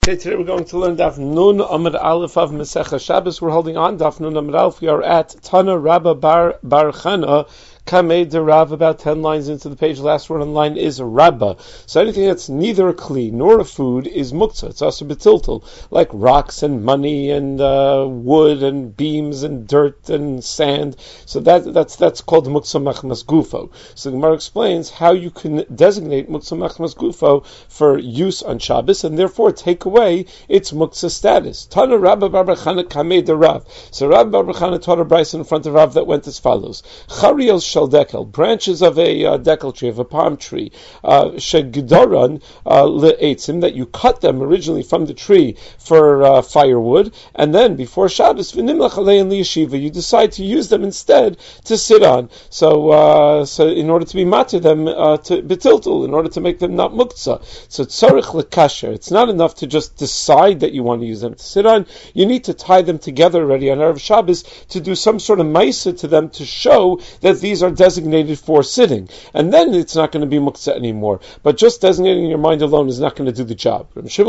Okay, today we're going to learn Daf Nun Amud Aleph of Masechah Shabbos. We're holding on Daf Nun Amud Aleph. We are at Tana Rabba Bar Chana Kamei de Rav, about 10 lines into the page. Last word on line is Rabba. So anything that's neither a kli nor a food is muktzah. It's also betiltal, like rocks and money and wood and beams and dirt and sand. So that's called muktzah machmas gufo. So the Gemara explains how you can designate muktzah machmas gufo for use on Shabbos and therefore take away its muktzah status. Tana Rabba Bar Chana Kamei de Rav. So Rabba Bar Chana taught a brayso in front of Rav that went as follows: Chariel dekel, branches of a dekel tree, of a palm tree, shegdoran le'etzim, that you cut them originally from the tree for firewood, and then before Shabbos, v'nimlach alein liyeshiva, you decide to use them instead to sit on. So in order to be matir them to betiltul, in order to make them not muktzah. So tzarich lekasher. It's not enough to just decide that you want to use them to sit on. You need to tie them together already on Erev Shabbos to do some sort of ma'isa to them to show that these are designated for sitting, and then it's not going to be muktzah anymore. But just designating in your mind alone is not going to do the job.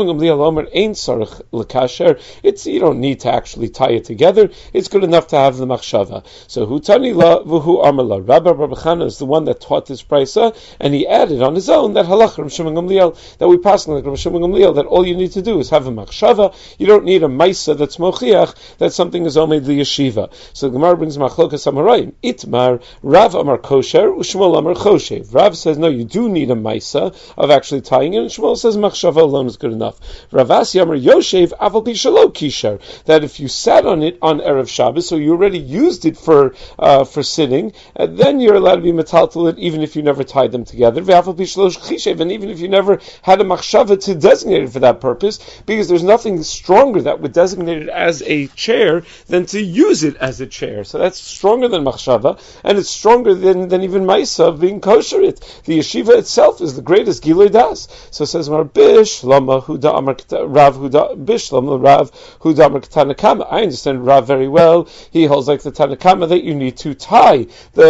It's, you don't need to actually tie it together. It's good enough to have the machshava. So hutani la v'hu amala. Rabbi Chana is the one that taught this brayso, and he added on his own that halach Rav Shimon Gamliel, that we pass like Rav Shimon Gamliel, that all you need to do is have a machshava. You don't need a maisa that's mochiach that something is omed liyeshiva. So the Gemara brings machlokas amarayim. Itmar Rav Amar kosher, Shmuel Amar choshev. Rav says no, you do need a maisa of actually tying it, and Shmuel says machshava alone is good enough. Rav Asi Amar Yoshev Aval Pi Shelo Kisher, that if you sat on it on Erev Shabbos, so you already used it for sitting, and then you're allowed to be metaltal it even if you never tied them together. V'aval Pi Shelo Kishev, and even if you never had a machshava to designate it for that purpose, because there's nothing stronger that would designate it as a chair than to use it as a chair. So that's stronger than machshava, and it's stronger than even Maisa of being kosher it. The yeshiva itself is the greatest Gilui Das. So it says, Bish Lama Huda Amar Rav Huda Bish Lama Rav Huda Amar Tanakama. I understand Rav very well. He holds like the Tanakama that you need to tie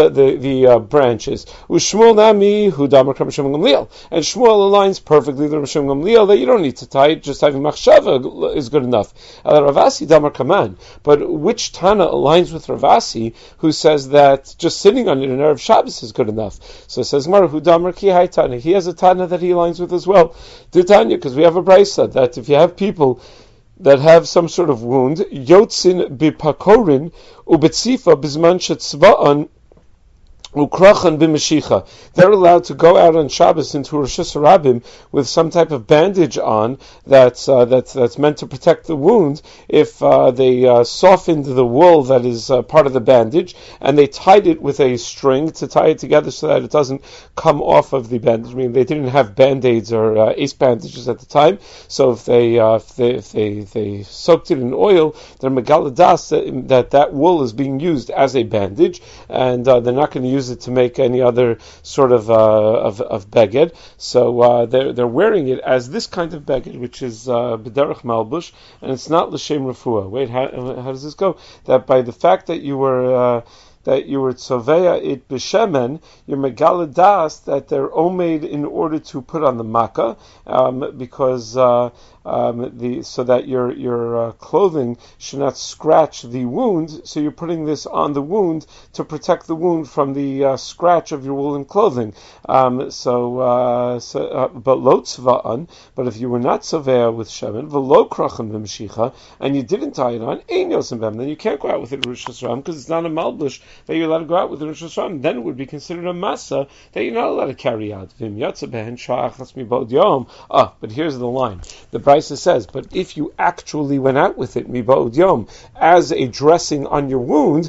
the branches. Ushmuel Nami Huda Amar Rav Shimon Gamliel. And Shmuel aligns perfectly with Rav Shimon Gamliel that you don't need to tie it, just having machshava is good enough. Ravasi Damar Kaman. But which Tana aligns with Ravasi, who says that just sitting on it in Erev Shabbos is good enough? So it says Mar Hudamar Ki Hai Tana. He has a Tana that he aligns with as well. Tanya, because we have a brayso that if you have people that have some sort of wound, Yotzin bipakorin ubetzifa bizman shetzva'an Ukrachan b'Mashicha. They're allowed to go out on Shabbos into Rosh Hashanah with some type of bandage on that's meant to protect the wound. If they softened the wool that is part of the bandage and they tied it with a string to tie it together so that it doesn't come off of the bandage. I mean, they didn't have band-aids or ace bandages at the time, so if they soaked it in oil, they're megaladas that wool is being used as a bandage, and they're not going to use it to make any other sort of beged. So they're wearing it as this kind of beged, which is b'derech malbush, and it's not l'shem refuah. Wait, how does this go? That by the fact that you were tzoveya it b'shemen, you're megaladas that they're omed in order to put on the makkah, because so that your clothing should not scratch the wound. So you're putting this on the wound to protect the wound from the scratch of your woolen clothing. But lo tzva'an. But if you were not tzoveya with shemen, v'lo krachan b'mshicha, and you didn't tie it on, ein yosim b'em, then you can't go out with it in Rosh Hashanah because it's not a malbush that you're allowed to go out with in Rosh Hashanah. Then it would be considered a masa that you're not allowed to carry out. V'im yatsa behen sha'achas mibod yom. But here's the line. The Brisa says, but if you actually went out with it mibod yom as a dressing on your wound,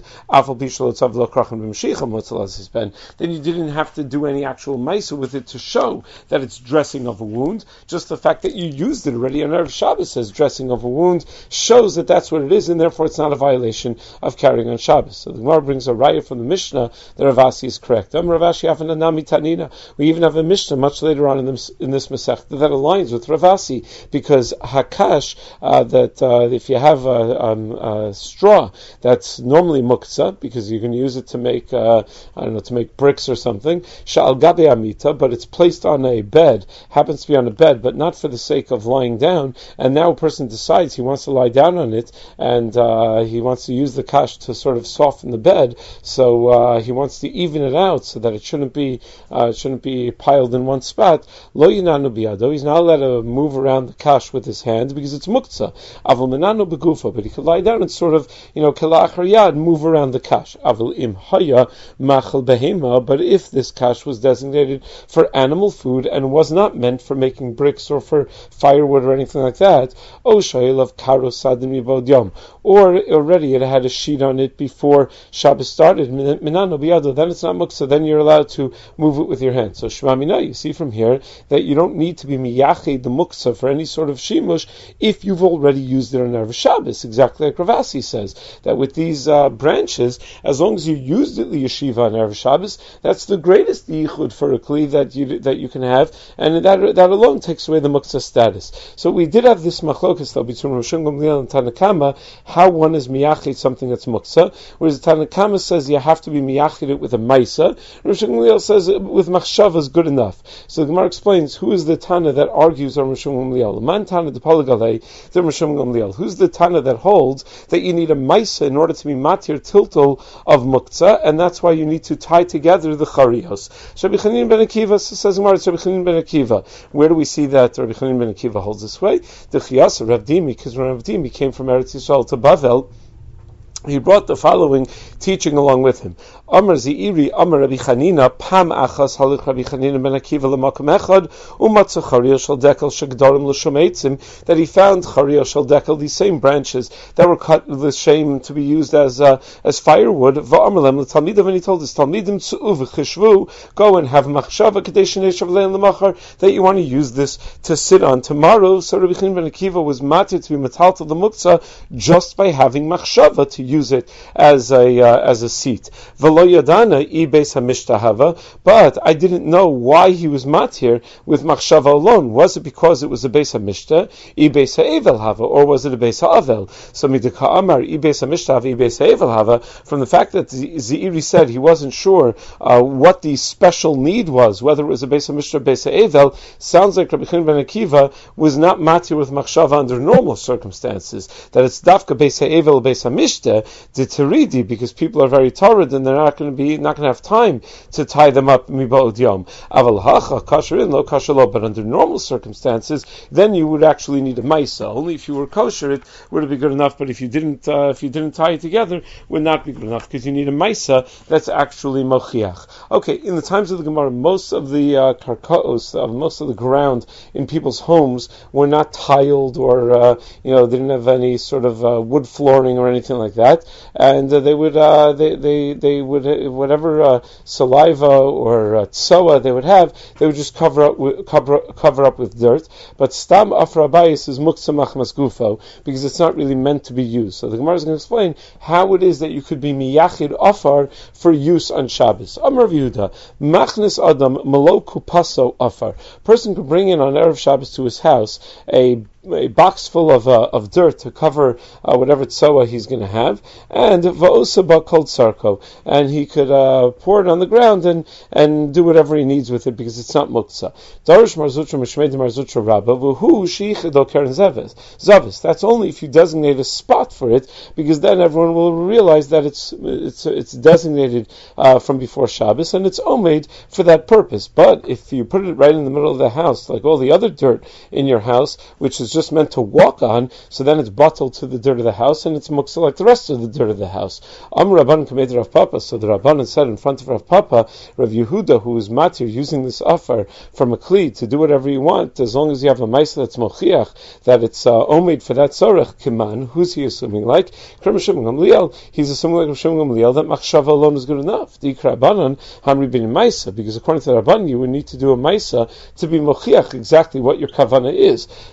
then you didn't have to do any actual ma'isa with it to show that it's dressing of a wound. Just the fact that you used it already on Erev Shabbos as dressing of a wound shows that that's what it is, and therefore it's not a violation of carrying on Shabbos. So the Gemara brings a raya from the Mishnah that Rav Asi is correct. We even have a Mishnah much later on in this Masech that aligns with Rav Asi, because because hakash, that if you have a straw that's normally muktzah, because you can use it to make, to make bricks or something, sha'al gabe amita, but it's placed on a bed, happens to be on a bed, but not for the sake of lying down, and now a person decides he wants to lie down on it, and he wants to use the kash to sort of soften the bed, so he wants to even it out so that it shouldn't be piled in one spot. Lo yinanu biyado, he's not allowed to move around the kash with his hands because it's muktzah. Aval menanu begufa, but he could lie down and sort of, kelachar yad, move around the kash. Aval im haya machal behema, but if this kash was designated for animal food and was not meant for making bricks or for firewood or anything like that, o shayil of karo sadin mibod yom, or already it had a sheet on it before Shabbos started, minano biyado, then it's not muktzah, then you're allowed to move it with your hands. So Shema Mina, you see from here that you don't need to be miyached the muktzah for any sort of shimush if you've already used it on Erev Shabbos, exactly like Rav Asi says, that with these branches, as long as you used it liyeshiva on Erev Shabbos, that's the greatest yichud for a kli that you can have, and that alone takes away the muktzah status. So we did have this machlokas though between Rosh Gamliel and Tanakama, how one is miyached something that's muktzah, whereas Tanakama says you have to be miyached it with a maisa. Rosh Gamliel says with machshava is good enough. So the Gemara explains who is the Tana that argues on Rosh Gamliel. Man Tana de Palagalei, the Rosh Gamliel. Who's the Tana that holds that you need a maisa in order to be matir tiltal of muktzah, and that's why you need to tie together the charios. Rabbi Chanin ben Akiva says Gemara, Rabbi Chanin ben Akiva. Where do we see that Rabbi Chanin ben Akiva holds this way? The Chiyas of Rav Dimi, because when Rav Dimi came from Eretz Yisrael to Bavel, he brought the following teaching along with him. Amar Zi'iri, Amar Rabbi Chanina, Pam Achas Halich Rabbi Chanina ben Akiva l'makom echad, u'matza Chariel shel dekel shegdarim l'shom eitzim, that he found Chariel shel dekel, these same branches that were cut with shame to be used as firewood. V'amar lem l'talmidim, and he told his talmidim, Tzu'u v'chishvu, go and have machshava kadesh neshav le'en l'machar, that you want to use this to sit on tomorrow. So Rabbi Chanina ben Akiva was matir to be metaltal the muktzah just by having machshava to use it as a seat. V'lo yadana I beis hamishtahava, but I didn't know why he was matir with machshava alone. Was it because it was a beis hamishta, I beis ha'evel hava, or was it a beis ha'avel? So midika amar I beis hamishtahava, I beis ha'evel hava, from the fact that Zeiri said he wasn't sure what the special need was, whether it was a beis hamishta or beis ha'evel, sounds like Rabbi Chanan ben Akiva was not matir with machshava under normal circumstances, that it's dafka beis ha'evel, beis hamishta, the teridi, because people are very torrid and they're not going to have time to tie them up miba'od yom. Aval hacha kosher in lo kosher lo, but under normal circumstances, then you would actually need a maisa. Only if you were kosher, it would be good enough. But if you didn't tie it together, it would not be good enough because you need a maisa that's actually mochiach. Okay, in the times of the Gemara, most of the karkaos, most of the ground in people's homes were not tiled or they didn't have any sort of wood flooring or anything like that. And they would whatever saliva or tsoa they would have, they would just cover up with dirt. But stam afra bayis is muktzah machmas gufo, because it's not really meant to be used. So the Gemara is going to explain how it is that you could be miyachid afar for use on Shabbos. Amar Yehuda, machnes adam malo kupaso afar. Person could bring in on Erev Shabbos to his house a box full of dirt to cover whatever tsoa he's going to have, and va'osaba called sarko, and he could pour it on the ground and do whatever he needs with it because it's not muktzah. Darish marzutra mishmei marzutra rabba v'hu sheichado keren zavis. That's only if you designate a spot for it, because then everyone will realize that it's designated from before Shabbos and it's omeid for that purpose. But if you put it right in the middle of the house, like all the other dirt in your house, which is just meant to walk on, so then it's bottled to the dirt of the house, and it's muktzah like the rest of the dirt of the house. Rabbanan kamed Rav Papa, so the Rabbanan said in front of Rav Papa, Rav Yehuda, who is matir, using this offer from a kli to do whatever you want, as long as you have a ma'isa that's mochiach, that it's omeid for that tzorech, kiman, who's he assuming like? He's assuming like Rav Shimon Gamliel that machshava alone is good enough. The Rabbanan hamri bin ma'isa, because according to the Rabbanan, you would need to do a ma'isa to be mochiach exactly what your kavana is. So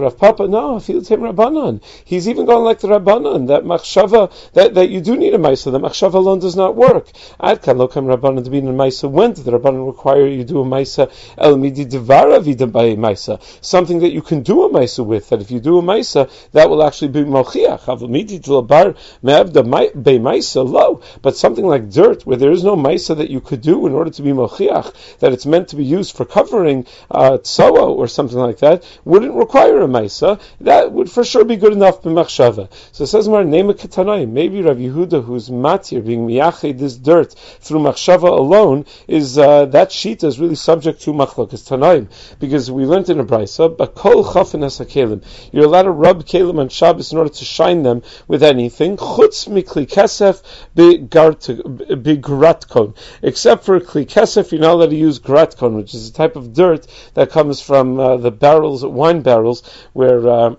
Rav Papa, no, I feel Tim Rabbanan. He's even going like the Rabbanan, that machshava, that you do need a Maisa, the machshava alone does not work. Ad kan lo kam Rabbanan to be in a Maisa. When did the Rabbanan require you do a Maisa? El midi devara vida by Maisa. Something that you can do a Maisa with, that if you do a Maisa, that will actually be Malchiach. Aval midi delabar me'avda be Maisa lo. But something like dirt, where there is no Maisa that you could do in order to be Malchiach, that it's meant to be used for covering tsoa or something like that, wouldn't require a Maisa. That would for sure be good enough b'machshava. So it says, name a Ketanai. Maybe Rav Yehuda, who's matir, being miyached this dirt through machshava alone, is that shita is really subject to machlokas tanaim, because we learned in a brisa, bakol chafen es hakelim. You're allowed to rub kelim on Shabbos in order to shine them with anything, chutz mikli kesef b'gratkon. Except for kli kesef, you're not allowed to use gratkon, which is a type of dirt that comes from the barrels, wine barrels, where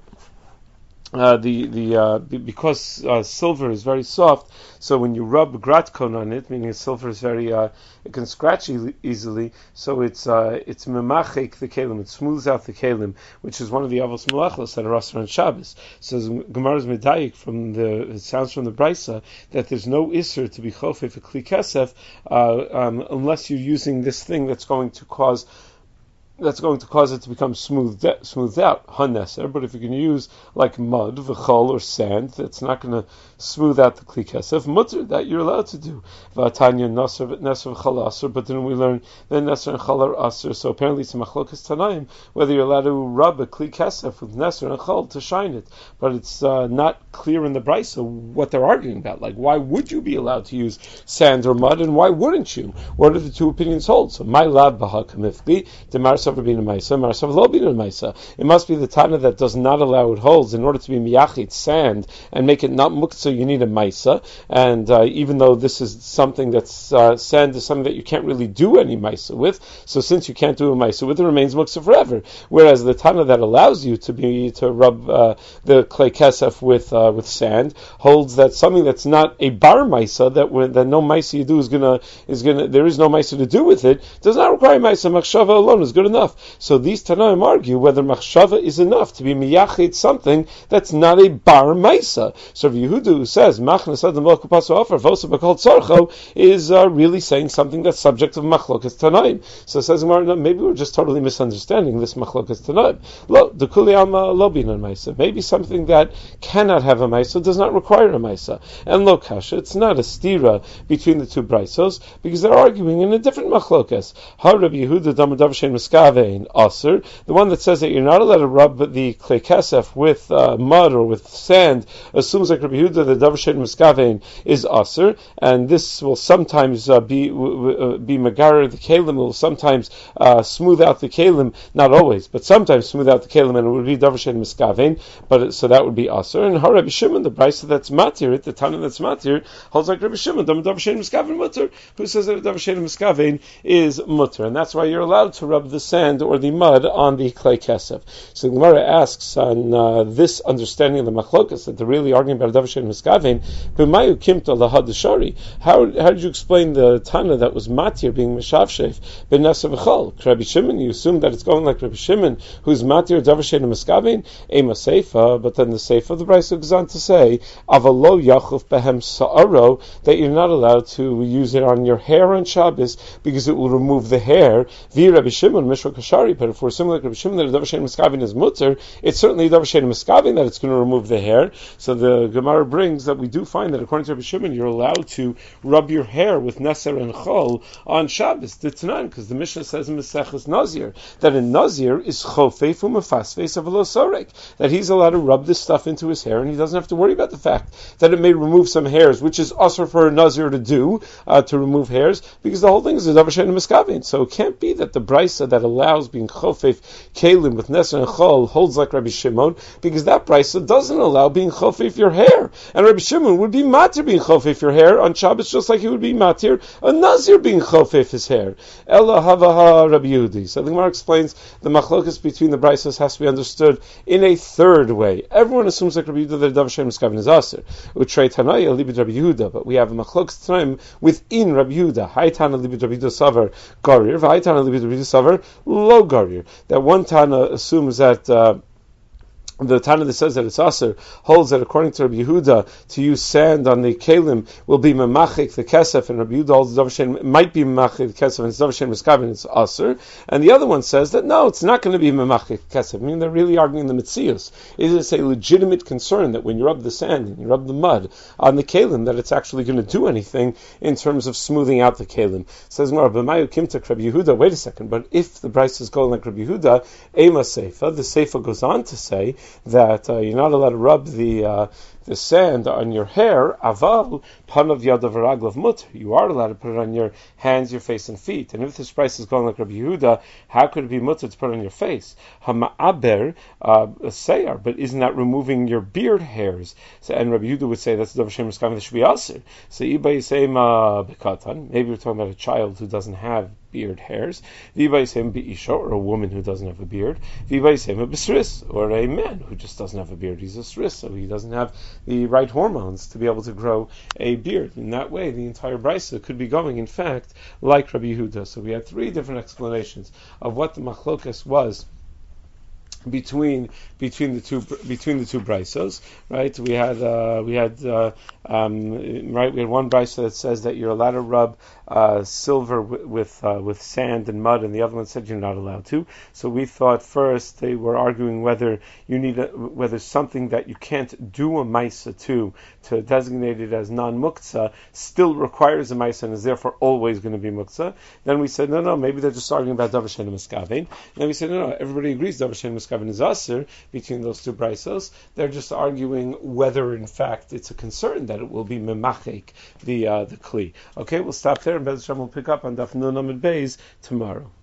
because silver is very soft, so when you rub gratkon on it, meaning silver is very, it can scratch easily, so it's memachek the kelim, it smooths out the kelim, which is one of the avos malachos that are asur on Shabbos. So Gemara's medayik it sounds from the brisa that there's no isser to be chofei for kli kesef unless you're using this thing that's going to cause it to become smoothed out, haneser. But if you can use like mud, v'chol, or sand, that's not going to smooth out the kli kesef, mutter, that you're allowed to do. V'atanya naser v'chol aser, but then we learn that neser and chol are aser, so apparently it's a machlokas tanaim, whether you're allowed to rub a kli kesef with neser and chol to shine it. But it's not clear in the brisa what they're arguing about. Like, why would you be allowed to use sand or mud, and why wouldn't you? What do the two opinions hold? So, my lab b'ha kamifli, demar being a Maisa, Marasav lo being a Maisa. It must be the Tana that does not allow it holds in order to be miyachit sand and make it not muktzah, you need a Maisa. And even though this is something that's sand is something that you can't really do any Maisa with, so since you can't do a Maisa with, it remains muktzah forever. Whereas the Tana that allows you to rub the clay kesef with sand holds that something that's not a bar Maisa, that no Maisa you do is gonna there is no Maisa to do with it, does not require Maisa. Machshava alone is good enough. So these Tanaim argue whether machshava is enough to be miyachid something that's not a bar maisa. So Yehuda, who says machnas adam lo kupasu offer vosa b'kol tzarcho, is really saying something that's subject of machlokas Tanaim. So it says maybe we're just totally misunderstanding this machlokas Tanaim. Lo dekuli alma lo bin maisa. Maybe something that cannot have a maisa does not require a maisa. And lo kasha, it's not a stira between the two braisos, because they're arguing in a different machlokas. Ha Rabbi Yehuda damadav shein miskav Asr, the one that says that you're not allowed to rub the klei kesef with mud or with sand, assumes like Rabbi Yehuda the davar shein miskavein is Asr, and this will sometimes be magarer the kelim, will sometimes smooth out the kelim, not always, but sometimes smooth out the kelim, and it would be davar shein miskavein, but so that would be Asr. And how Rabbi Shimon, the brisa that's matir, the Tana that's matir, holds like Rabbi Shimon, davar shein miskavein mutter, who says that davar shein miskavein is mutter, and that's why you're allowed to rub the sand or the mud on the clay kesef. So the Gemara asks on this understanding of the machlokas that they're really arguing about davar shein miskavein, b'mayu kimta lahad shari. How did you explain the Tana that was matir being mishavshef ben neser v'chol? Rabbi Shimon, you assume that it's going like Rabbi Shimon, who's matir davar shein miskavein, ema seifa, but then the seifa of the brayso goes on to say avalo yachuf behem sa'aro, that you're not allowed to use it on your hair on Shabbos because it will remove the hair. Vi Rabbi Shimon mishra kashari, but if we're similar to Rabbi Shimon that a davar shein miskavein is mutter, it's certainly a davar shein miskavein that it's going to remove the hair. So the Gemara brings that we do find that according to Rabbi Shimon, you're allowed to rub your hair with neser and chol on Shabbos, because the Mishnah says in Maseches Nazir that in Nazir is chofef umefasfes avlo sorek, that he's allowed to rub this stuff into his hair, and he doesn't have to worry about the fact that it may remove some hairs, which is usher for a Nazir to do, to remove hairs, because the whole thing is a davar shein miskavein. So it can't be that the brisa that allows being chofef kelim with neser and chol holds like Rabbi Shimon, because that brisa doesn't allow being chofef your hair, and Rabbi Shimon would be matir being chofef your hair on Shabbos just like he would be matir a Nazir being chofef his hair. Ella havaha Rabbi Yehudi. So the Gemara explains the machlokas between the brisas has to be understood in a third way. Everyone assumes like Rabbi Yehuda that davar shein miskavein is aser. Utrei Tanaya libid Rabbi Yehuda, but we have a machlokas time within Rabbi Yehuda. Hai Tana libid Rabbi Yehuda savar garir, v'hai Tana libid Rabbi Yehuda savar lo garir. That one Tana assumes that the Tana that says that it's aser holds that according to Rabbi Yehuda to use sand on the kelim will be memachik the kesef, and Rabbi Yehuda holds Davashen might be memachik the kesef and it's Davashen miskaven and it's aser. And the other one says that no, it's not going to be memachik kesef. I mean, they're really arguing the mitzius. Is it a legitimate concern that when you rub the sand and you rub the mud on the kelim that it's actually going to do anything in terms of smoothing out the kelim? Says more b'mayu kimtak Rabbi Yehuda. Wait a second, but if the Bryce is going like Rabbi Yehuda, ema seifa, the seifa goes on to say that you're not allowed to rub the sand on your hair. Aval panav yadav raglav mutter. You are allowed to put it on your hands, your face, and feet. And if this price is going like Rabbi Yehuda, how could it be mutter to put it on your face? Hama'aber seyar, but isn't that removing your beard hairs? So, and Rabbi Yehuda would say that's the Shem Miskaven that should be aser. So iba yisema bekatan. Maybe we're talking about a child who doesn't have beard hairs. V'ibay yisem be'isha, or a woman who doesn't have a beard. V'ibay yisem b'sris, or a man who just doesn't have a beard. He's a sris, so he doesn't have the right hormones to be able to grow a beard. In that way, the entire brisa could be going, in fact, like Rabbi Yehuda. So we had three different explanations of what the machlokas was between the two brisos, right? We had one brisa that says that you're allowed to rub silver with sand and mud, and the other one said you're not allowed to. So we thought first they were arguing whether whether something that you can't do a maisa to designate it as non-muktzah still requires a maisa and is therefore always going to be muktzah. Then we said no, maybe they're just arguing about davar she'eino miskaven. Then we said no, everybody agrees davar she'eino miskaven is aser between those two brisos. They're just arguing whether in fact it's a concern that it will be memachek the kli. Okay, we'll stop there, and Bez Hashem will pick up on Daf Nun Amud Beis tomorrow.